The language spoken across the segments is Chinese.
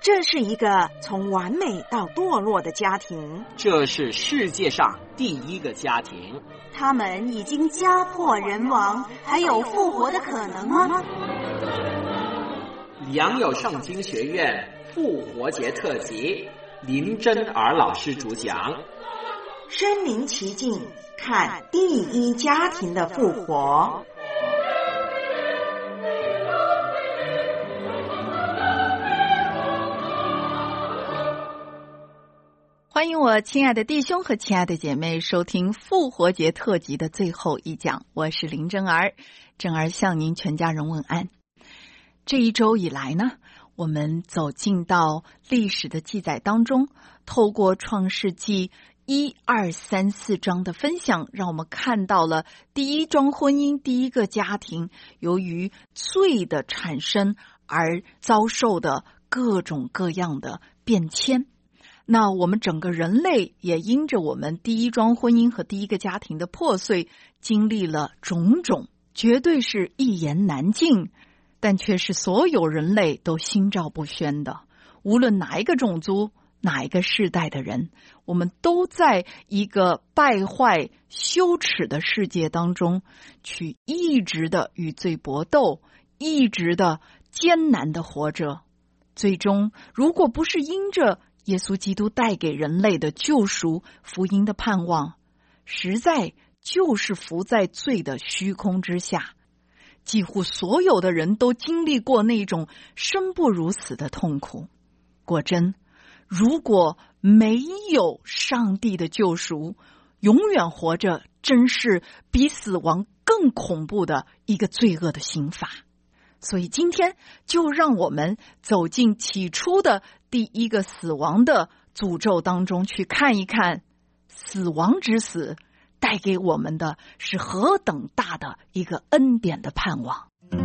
这是一个从完美到堕落的家庭， 这是世界上第一个家庭。 他们已经家破人亡，还有复活的可能吗？ 良友圣经学院复活节特辑，林真儿老师主讲。 身临其境，看第一家庭的复活。 欢迎我亲爱的弟兄和亲爱的姐妹收听复活节特辑的最后一讲，我是林真儿，真儿向您全家人问安。这一周以来呢，我们走进到历史的记载当中，透过创世纪1、2、3、4章的分享，让我们看到了第一桩婚姻，第一个家庭由于罪的产生而遭受的各种各样的变迁。那我们整个人类也因着我们第一桩婚姻和第一个家庭的破碎，经历了种种，绝对是一言难尽，但却是所有人类都心照不宣的。无论哪一个种族，哪一个世代的人，我们都在一个败坏羞耻的世界当中，去一直的与罪搏斗，一直的艰难的活着。最终如果不是因着耶稣基督带给人类的救赎福音的盼望，实在就是浮在罪的虚空之下。几乎所有的人都经历过那种生不如死的痛苦。果真，如果没有上帝的救赎，永远活着真是比死亡更恐怖的一个罪恶的刑罚。所以今天就让我们走进起初的第一个死亡的诅咒当中，去看一看死亡之死带给我们的是何等大的一个恩典的盼望。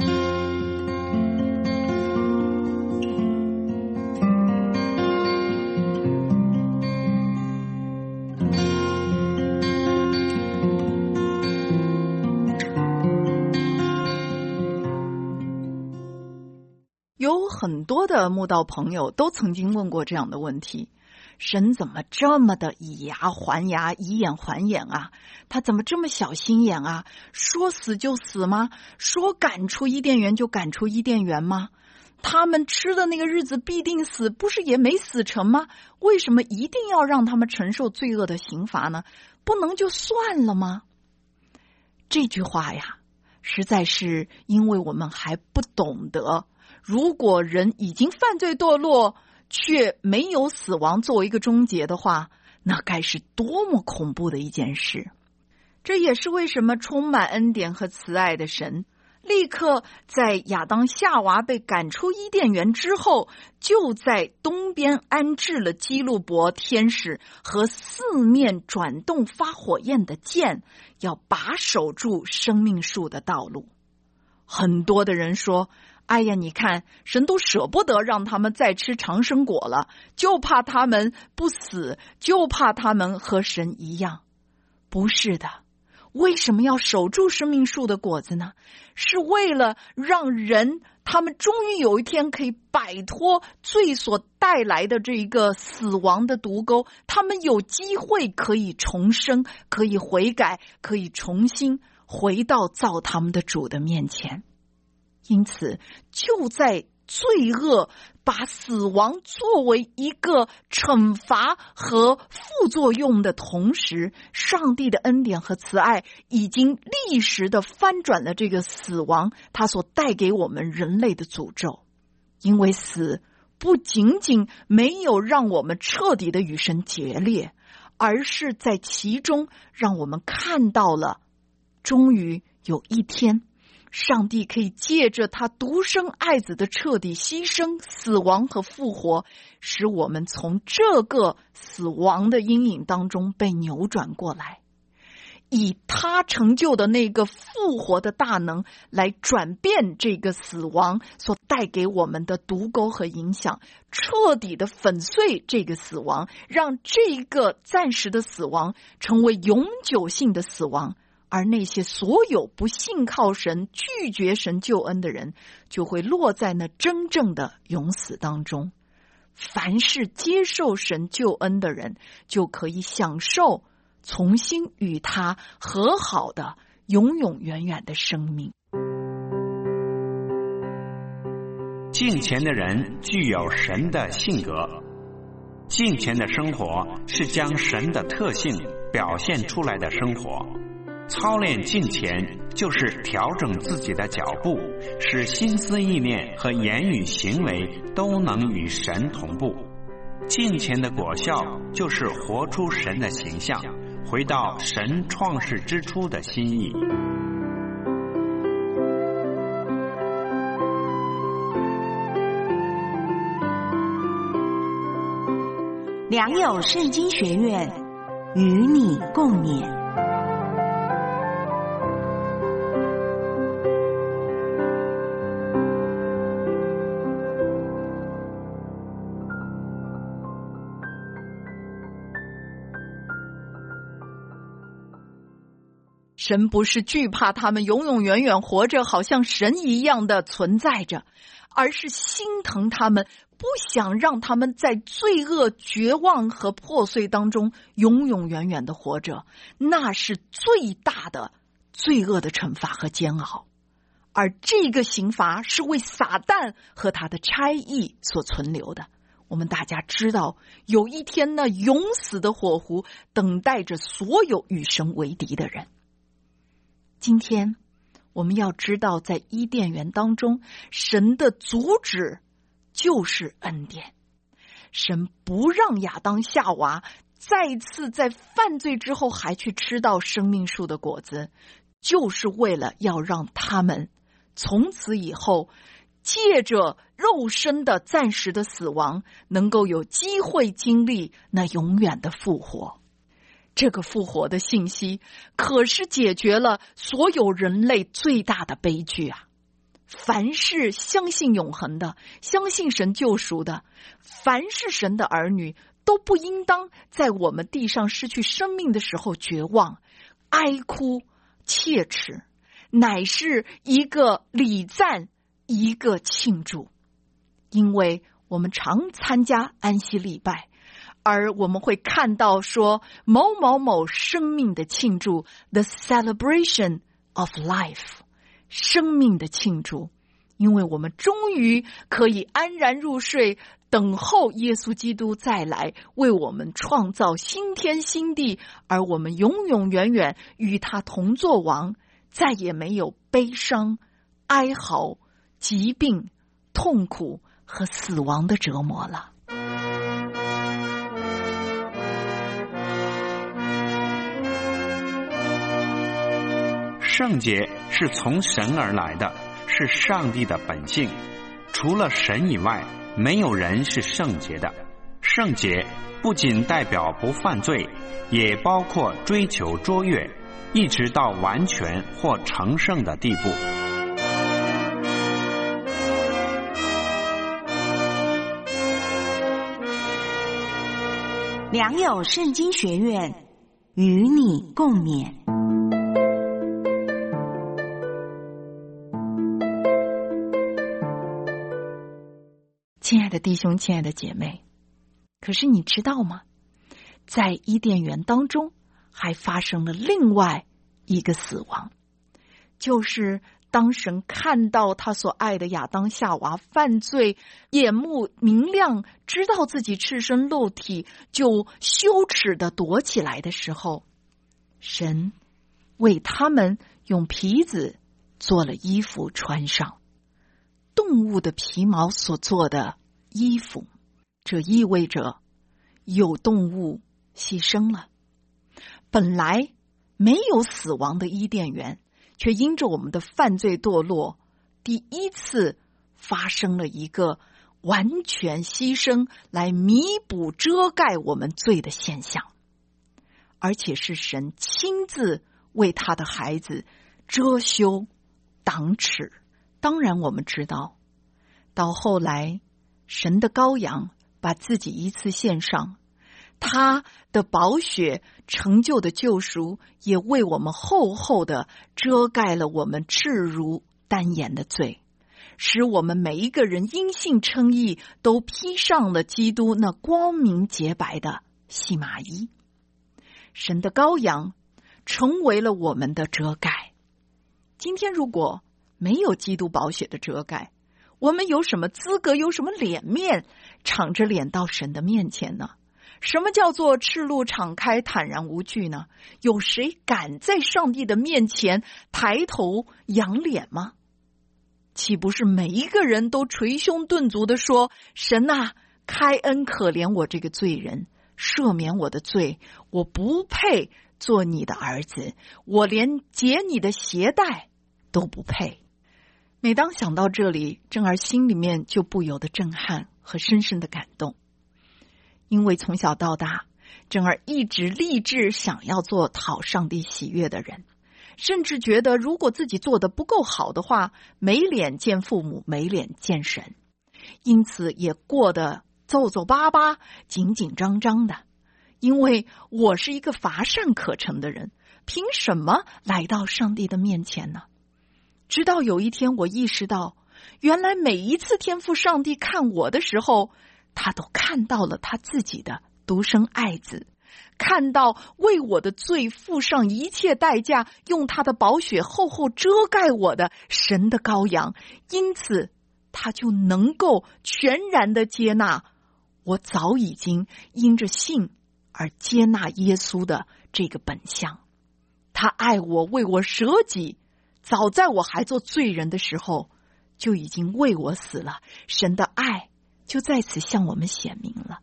有很多的慕道朋友都曾经问过这样的问题：神怎么这么的以牙还牙，以眼还眼啊？他怎么这么小心眼啊？说死就死吗？说赶出伊甸园就赶出伊甸园吗？他们吃的那个日子必定死，不是也没死成吗？为什么一定要让他们承受罪恶的刑罚呢？不能就算了吗？这句话呀，实在是因为我们还不懂得，如果人已经犯罪堕落，却没有死亡作为一个终结的话，那该是多么恐怖的一件事。这也是为什么充满恩典和慈爱的神，立刻在亚当夏娃被赶出伊甸园之后，就在东边安置了基路伯天使和四面转动发火焰的剑，要把守住生命树的道路。很多的人说，哎呀，你看神都舍不得让他们再吃长生果了，就怕他们不死，就怕他们和神一样。不是的，为什么要守住生命树的果子呢？是为了让人他们终于有一天可以摆脱罪所带来的这一个死亡的毒钩，他们有机会可以重生，可以悔改，可以重新回到造他们的主的面前。因此就在罪恶把死亡作为一个惩罚和副作用的同时，上帝的恩典和慈爱已经立时的翻转了这个死亡它所带给我们人类的诅咒。因为死不仅仅没有让我们彻底的与神决裂，而是在其中让我们看到了，终于有一天上帝可以借着他独生爱子的彻底牺牲、死亡和复活，使我们从这个死亡的阴影当中被扭转过来，以他成就的那个复活的大能来转变这个死亡所带给我们的毒钩和影响，彻底的粉碎这个死亡，让这个暂时的死亡成为永久性的死亡。而那些所有不信靠神、拒绝神救恩的人，就会落在那真正的永死当中。 凡是接受神救恩的人，就可以享受重新与他和好的永永远远的生命。 敬虔的人具有神的性格，敬虔的生活是将神的特性表现出来的生活。操练敬虔就是调整自己的脚步，使心思意念和言语行为都能与神同步。敬虔的果效就是活出神的形象，回到神创世之初的心意。 良友圣经学院与你共勉。 神不是惧怕他们永永远远活着，好像神一样的存在着，而是心疼他们，不想让他们在罪恶、绝望和破碎当中永永远远的活着。那是最大的罪恶的惩罚和煎熬，而这个刑罚是为撒旦和他的差役所存留的。我们大家知道，有一天呢，永死的火湖等待着所有与神为敌的人。今天我们要知道，在伊甸园当中，神的主旨就是恩典。神不让亚当夏娃再次在犯罪之后还去吃到生命树的果子，就是为了要让他们从此以后借着肉身的暂时的死亡，能够有机会经历那永远的复活。这个复活的信息可是解决了所有人类最大的悲剧啊！凡是相信永恒的，相信神救赎的，凡是神的儿女，都不应当在我们地上失去生命的时候绝望、哀哭、切齿，乃是一个礼赞，一个庆祝。因为我们常参加安息礼拜，而我们会看到说某某某生命的庆祝 The celebration of life， 生命的庆祝，因为我们终于可以安然入睡，等候耶稣基督再来为我们创造新天新地，而我们永永远远与他同作王，再也没有悲伤、哀嚎、疾病、痛苦和死亡的折磨了。 圣洁是从神而来的，是上帝的本性。除了神以外，没有人是圣洁的。圣洁不仅代表不犯罪，也包括追求卓越，一直到完全或成圣的地步。 良友圣经学院与你共勉。 亲爱的弟兄，亲爱的姐妹，可是你知道吗？在伊甸园当中还发生了另外一个死亡，就是当神看到他所爱的亚当夏娃犯罪，眼目明亮，知道自己赤身露体，就羞耻地躲起来的时候，神为他们用皮子做了衣服穿上，动物的皮毛所做的衣服，这意味着有动物牺牲了。本来没有死亡的伊甸园，却因着我们的犯罪堕落，第一次发生了一个完全牺牲来弥补遮盖我们罪的现象，而且是神亲自为他的孩子遮羞挡耻。当然我们知道，到后来神的羔羊把自己一次献上，他的宝血成就的救赎，也为我们厚厚的遮盖了我们赤如丹颜的罪， 使我们每一个人因信称义，都披上了基督那光明洁白的细麻衣。神的羔羊成为了我们的遮盖。今天如果没有基督宝血的遮盖，我们有什么资格，有什么脸面敞着脸到神的面前呢？什么叫做赤露敞开坦然无惧呢？有谁敢在上帝的面前抬头仰脸吗？岂不是每一个人都捶胸顿足地说，神啊，开恩可怜我这个罪人，赦免我的罪，我不配做你的儿子，我连解你的鞋带都不配。每当想到这里，正儿心里面就不由得震撼和深深的感动。因为从小到大，正儿一直立志想要做讨上帝喜悦的人，甚至觉得如果自己做得不够好的话，没脸见父母，没脸见神，因此也过得皱皱巴巴，紧紧张张的。因为我是一个乏善可陈的人，凭什么来到上帝的面前呢？直到有一天我意识到，原来每一次天父上帝看我的时候，他都看到了他自己的独生爱子，看到为我的罪付上一切代价，用他的宝血厚厚遮盖我的神的羔羊，因此他就能够全然的接纳我早已经因着信而接纳耶稣的这个本相。他爱我，为我舍己，早在我还做罪人的时候就已经为我死了，神的爱就在此向我们显明了。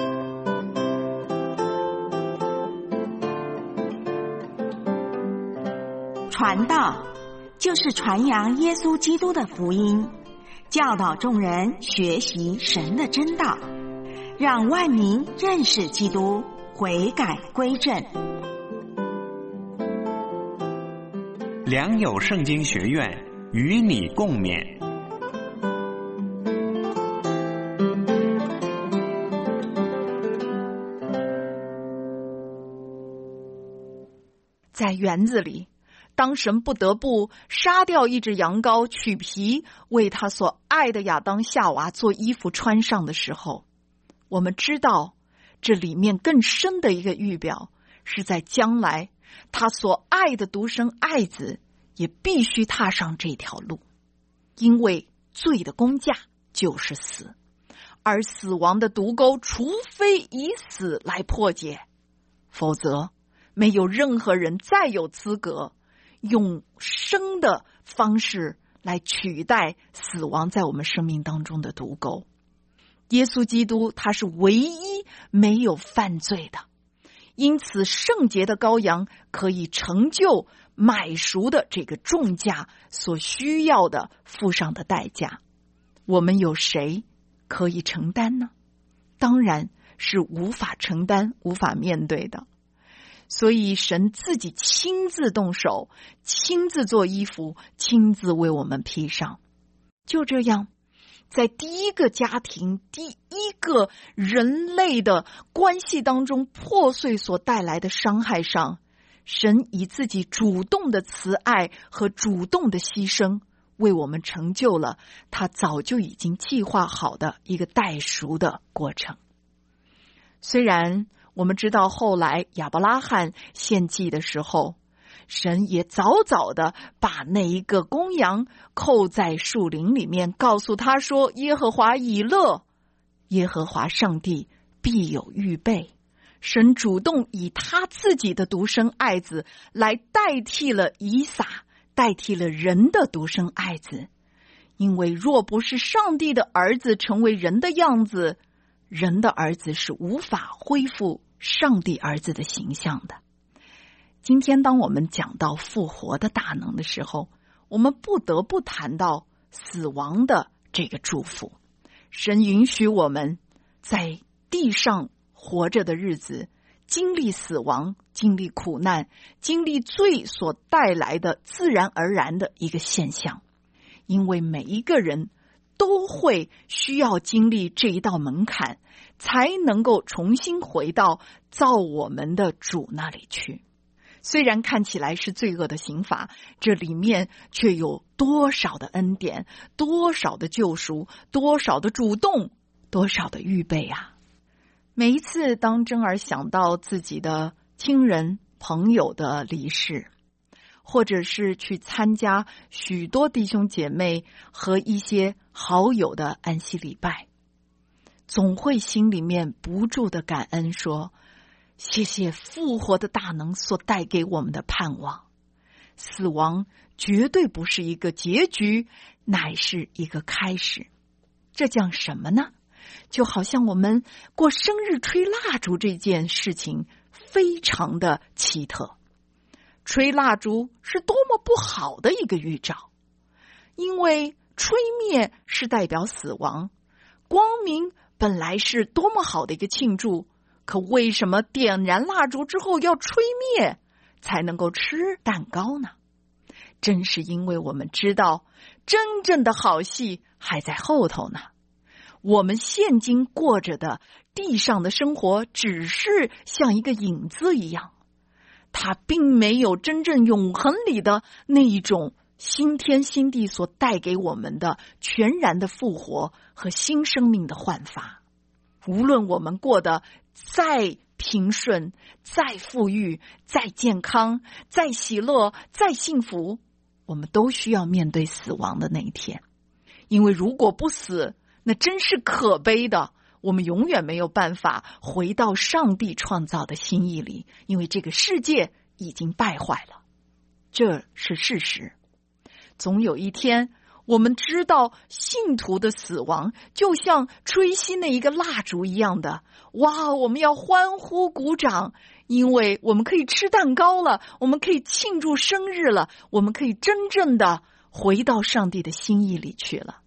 传道就是传扬耶稣基督的福音，教导众人学习神的真道，让万民认识基督，悔改归正。 良友圣经学院与你共勉。 在园子里，当神不得不杀掉一只羊羔，取皮为他所爱的亚当夏娃做衣服穿上的时候，我们知道这里面更深的一个预表，是在将来他所爱的独生爱子也必须踏上这条路。因为罪的工价就是死，而死亡的毒钩除非以死来破解，否则没有任何人再有资格用生的方式来取代死亡在我们生命当中的毒钩。耶稣基督他是唯一没有犯罪的，因此圣洁的羔羊可以成就买赎的这个重价所需要的付上的代价。我们有谁可以承担呢？当然是无法承担，无法面对的。所以神自己亲自动手，亲自做衣服，亲自为我们披上。就这样，在第一个家庭，第一个人类的关系当中破碎所带来的伤害上，神以自己主动的慈爱和主动的牺牲，为我们成就了他早就已经计划好的一个代赎的过程。虽然我们知道后来亚伯拉罕献祭的时候，神也早早的把那一个公羊扣在树林里面，告诉他说，耶和华以勒，耶和华上帝必有预备。神主动以他自己的独生爱子来代替了以撒，代替了人的独生爱子。因为若不是上帝的儿子成为人的样子，人的儿子是无法恢复上帝儿子的形象的。今天当我们讲到复活的大能的时候，我们不得不谈到死亡的这个祝福。神允许我们在地上活着的日子，经历死亡，经历苦难，经历罪所带来的自然而然的一个现象。因为每一个人都会需要经历这一道门槛，才能够重新回到造我们的主那里去。 虽然看起来是罪恶的刑罚，这里面却有多少的恩典，多少的救赎，多少的主动，多少的预备啊！每一次当珍儿想到自己的亲人朋友的离世，或者是去参加许多弟兄姐妹和一些好友的安息礼拜，总会心里面不住的感恩，说谢谢复活的大能所带给我们的盼望。死亡绝对不是一个结局，乃是一个开始。这讲什么呢？就好像我们过生日吹蜡烛这件事情非常的奇特。吹蜡烛是多么不好的一个预兆，因为吹灭是代表死亡，光明本来是多么好的一个庆祝，可为什么点燃蜡烛之后要吹灭才能够吃蛋糕呢？正是因为我们知道真正的好戏还在后头呢。我们现今过着的地上的生活只是像一个影子一样，它并没有真正永恒里的那一种新天新地所带给我们的全然的复活和新生命的焕发。无论我们过得再平顺，再富裕，再健康，再喜乐，再幸福，我们都需要面对死亡的那一天。因为如果不死，那真是可悲的，我们永远没有办法回到上帝创造的心意里，因为这个世界已经败坏了，这是事实。总有一天，我们知道信徒的死亡就像吹熄那一个蜡烛一样的，哇，我们要欢呼鼓掌，因为我们可以吃蛋糕了，我们可以庆祝生日了，我们可以真正的回到上帝的心意里去了。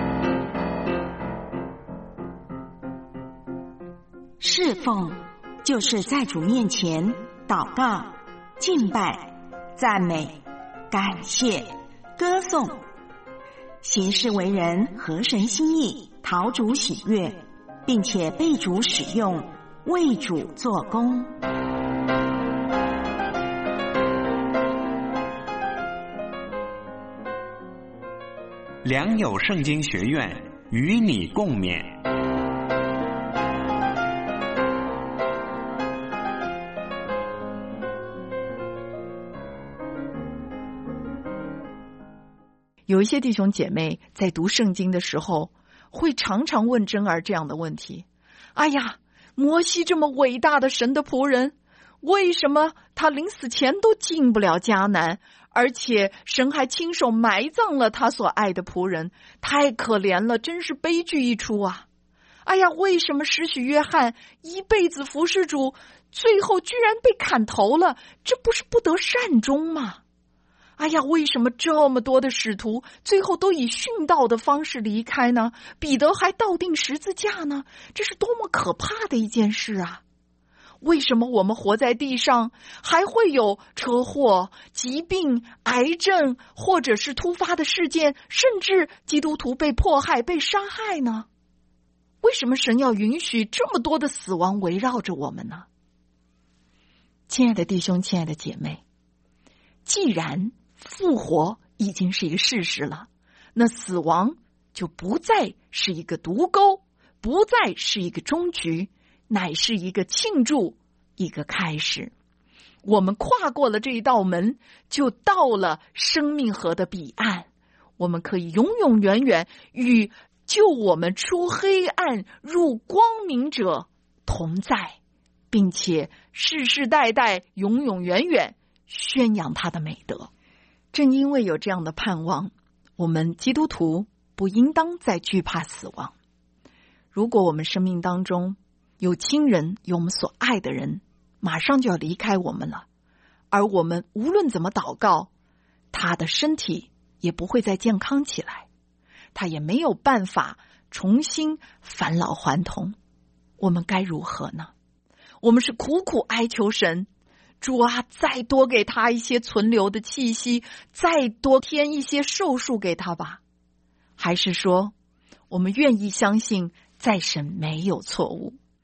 侍奉就是在主面前祷告、敬拜、赞美、感谢、歌颂，行事为人合神心意，讨主喜悦，并且被主使用，为主做工。 良友圣经学院与你共勉。 有一些弟兄姐妹在读圣经的时候，会常常问珍儿这样的问题：哎呀，摩西这么伟大的神的仆人，为什么他临死前都进不了迦南，而且神还亲手埋葬了他所爱的仆人，太可怜了，真是悲剧一出啊！哎呀，为什么施洗约翰一辈子服侍主，最后居然被砍头了，这不是不得善终吗？哎呀，为什么这么多的使徒最后都以殉道的方式离开呢？彼得还倒钉十字架呢，这是多么可怕的一件事啊！为什么我们活在地上还会有车祸、疾病、癌症，或者是突发的事件，甚至基督徒被迫害、被杀害呢？为什么神要允许这么多的死亡围绕着我们呢？亲爱的弟兄，亲爱的姐妹，既然复活已经是一个事实了，那死亡就不再是一个毒钩，不再是一个终局，乃是一个庆祝，一个开始。我们跨过了这一道门，就到了生命河的彼岸，我们可以永永远远与救我们出黑暗入光明者同在，并且世世代代永永远远宣扬他的美德。正因为有这样的盼望，我们基督徒不应当再惧怕死亡。如果我们生命当中有亲人，有我们所爱的人马上就要离开我们了，而我们无论怎么祷告，他的身体也不会再健康起来，他也没有办法重新返老还童，我们该如何呢？我们是苦苦哀求神，主啊，再多给他一些存留的气息，再多添一些寿数给他吧？还是说我们愿意相信在神没有错误，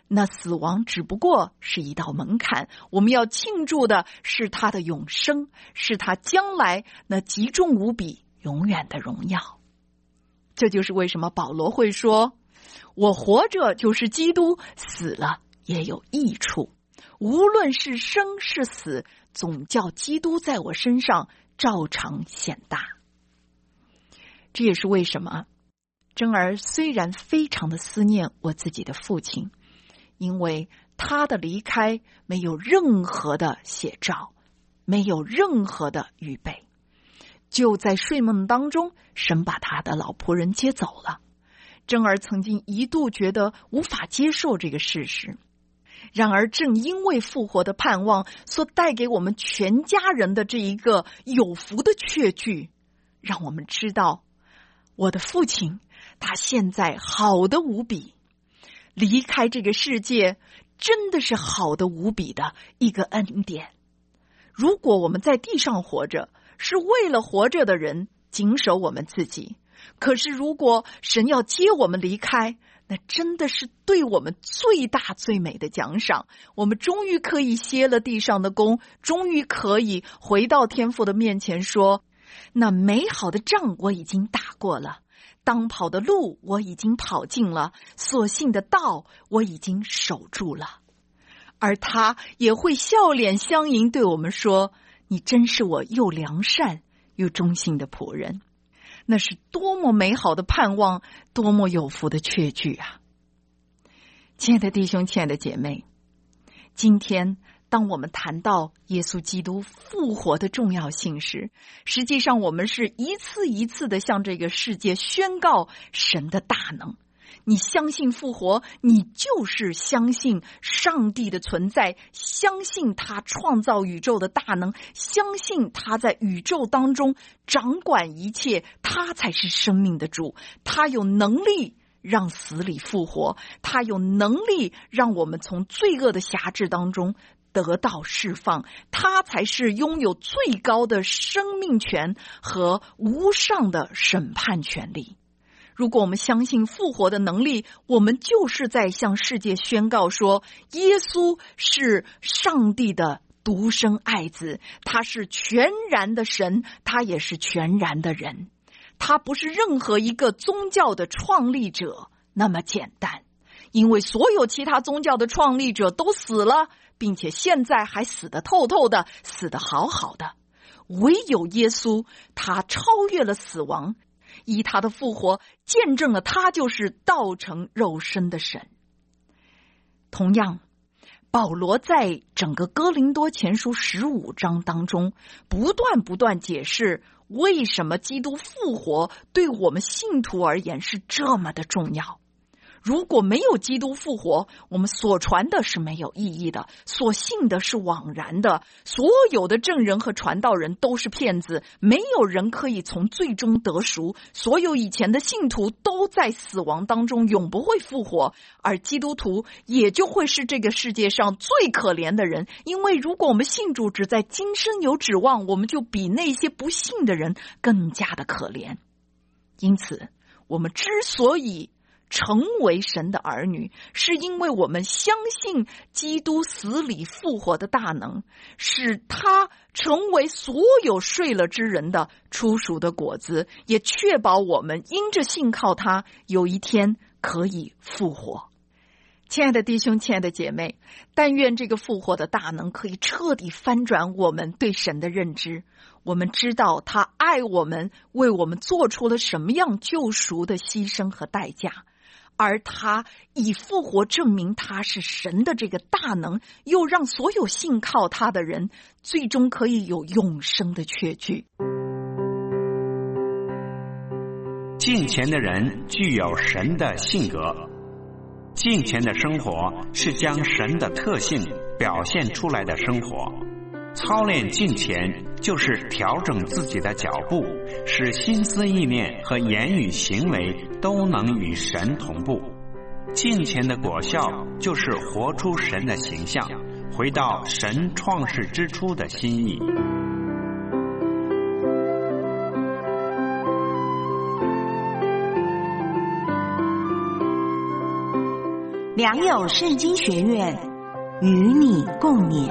那死亡只不过是一道门槛，我们要庆祝的是他的永生，是他将来那极重无比永远的荣耀。这就是为什么保罗会说，我活着就是基督，死了也有益处，无论是生是死，总叫基督在我身上照常显大。这也是为什么珍儿虽然非常的思念我自己的父亲，因为他的离开没有任何的写照，没有任何的预备，就在睡梦当中，神把他的老仆人接走了。珍儿曾经一度觉得无法接受这个事实，然而正因为复活的盼望所带给我们全家人的这一个有福的确据，让我们知道我的父亲他现在好的无比，离开这个世界真的是好的无比的一个恩典。如果我们在地上活着，是为了活着的人谨守我们自己，可是如果神要接我们离开，那真的是对我们最大最美的奖赏。我们终于可以歇了地上的功，终于可以回到天父的面前说，那美好的仗我已经打过了，当跑的路我已经跑尽了，所信的道我已经守住了。而他也会笑脸相迎，对我们说，你真是我又良善又忠心的仆人。那是多么美好的盼望，多么有福的确据啊！亲爱的弟兄，亲爱的姐妹，今天当我们谈到耶稣基督复活的重要性时，实际上我们是一次一次的向这个世界宣告神的大能。你相信复活，你就是相信上帝的存在，相信他创造宇宙的大能，相信他在宇宙当中掌管一切，他才是生命的主，他有能力让死里复活，他有能力让我们从罪恶的辖制当中得到释放，他才是拥有最高的生命权和无上的审判权利。如果我们相信复活的能力，我们就是在向世界宣告说，耶稣是上帝的独生爱子，他是全然的神，他也是全然的人，他不是任何一个宗教的创立者那么简单，因为所有其他宗教的创立者都死了，并且现在还死得透透的，死得好好的。唯有耶稣，他超越了死亡，以他的复活见证了他就是道成肉身的神。同样，保罗在整个哥林多前书15章当中不断解释为什么基督复活对我们信徒而言是这么的重要。如果没有基督复活，我们所传的是没有意义的，所信的是枉然的，所有的证人和传道人都是骗子，没有人可以从最终得赎，所有以前的信徒都在死亡当中永不会复活，而基督徒也就会是这个世界上最可怜的人，因为如果我们信主只在今生有指望，我们就比那些不信的人更加的可怜。因此我们之所以成为神的儿女，是因为我们相信基督死里复活的大能，使他成为所有睡了之人的初熟的果子，也确保我们因着信靠他，有一天可以复活。亲爱的弟兄，亲爱的姐妹，但愿这个复活的大能可以彻底翻转我们对神的认知，我们知道他爱我们，为我们做出了什么样救赎的牺牲和代价，而他以复活证明他是神的这个大能，又让所有信靠他的人最终可以有永生的确据。 敬虔的人具有神的性格，敬虔的生活是将神的特性表现出来的生活。操练敬虔就是调整自己的脚步，使心思意念和言语行为都能与神同步。敬虔的果效就是活出神的形象，回到神创世之初的心意。 良友圣经学院与你共勉。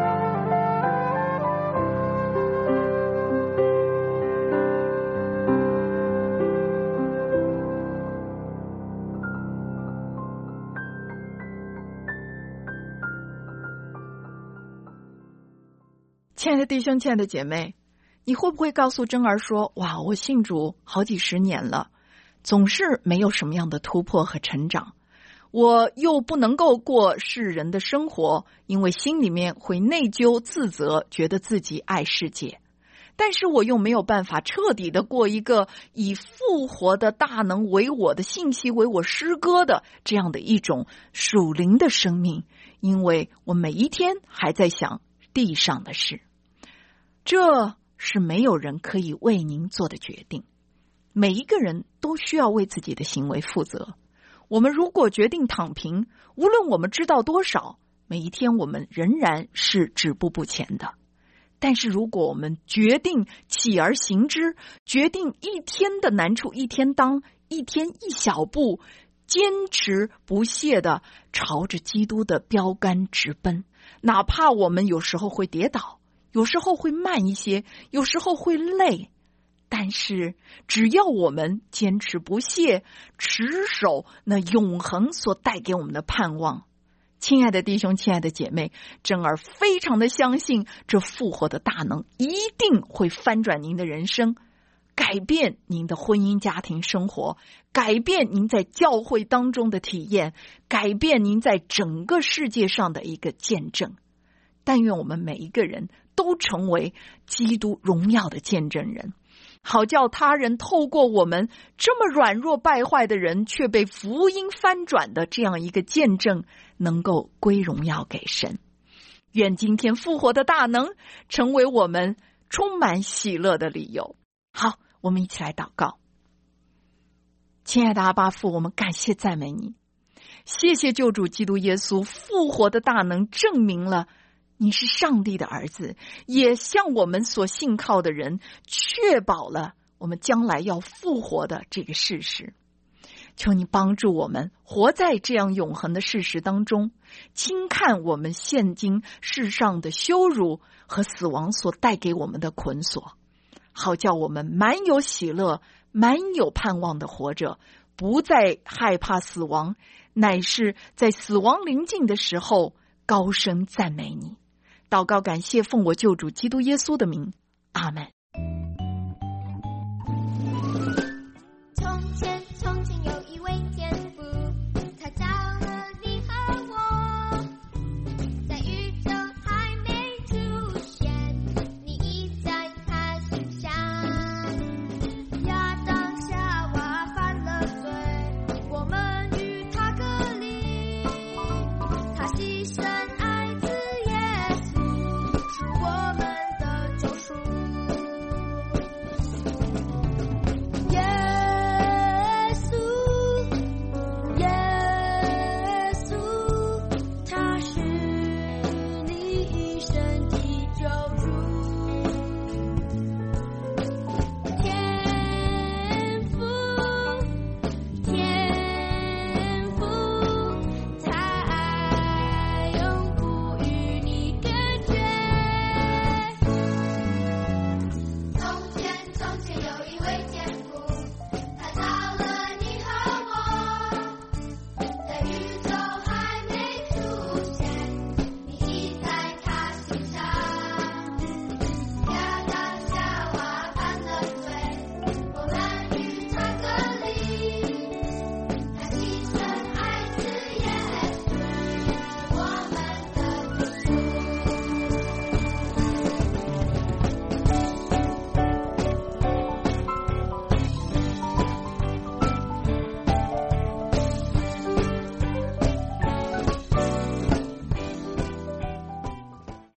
亲爱的弟兄，亲爱的姐妹，你会不会告诉珍儿说，哇，我信主好几十年了，总是没有什么样的突破和成长，我又不能够过世人的生活，因为心里面会内疚自责，觉得自己爱世界，但是我又没有办法彻底的过一个以复活的大能为我的信息为我诗歌的这样的一种属灵的生命，因为我每一天还在想地上的事。这是没有人可以为您做的决定，每一个人都需要为自己的行为负责。我们如果决定躺平，无论我们知道多少，每一天我们仍然是止步不前的。但是如果我们决定起而行之，决定一天的难处一天当，一天一小步，坚持不懈的朝着基督的标杆直奔，哪怕我们有时候会跌倒，有时候会慢一些，有时候会累，但是只要我们坚持不懈，持守那永恒所带给我们的盼望。亲爱的弟兄，亲爱的姐妹，珍儿非常的相信这复活的大能一定会翻转您的人生，改变您的婚姻家庭生活，改变您在教会当中的体验，改变您在整个世界上的一个见证。但愿我们每一个人都成为基督荣耀的见证人，好叫他人透过我们这么软弱败坏的人却被福音翻转的这样一个见证，能够归荣耀给神。愿今天复活的大能成为我们充满喜乐的理由。好，我们一起来祷告。亲爱的阿爸父，我们感谢赞美你，谢谢救主基督耶稣复活的大能证明了你是上帝的儿子，也向我们所信靠的人确保了我们将来要复活的这个事实。求你帮助我们活在这样永恒的事实当中，轻看我们现今世上的羞辱和死亡所带给我们的捆锁，好叫我们满有喜乐，满有盼望的活着，不再害怕死亡，乃是在死亡临近的时候高声赞美你。祷告感谢奉我救主基督耶稣的名，阿们。 从前有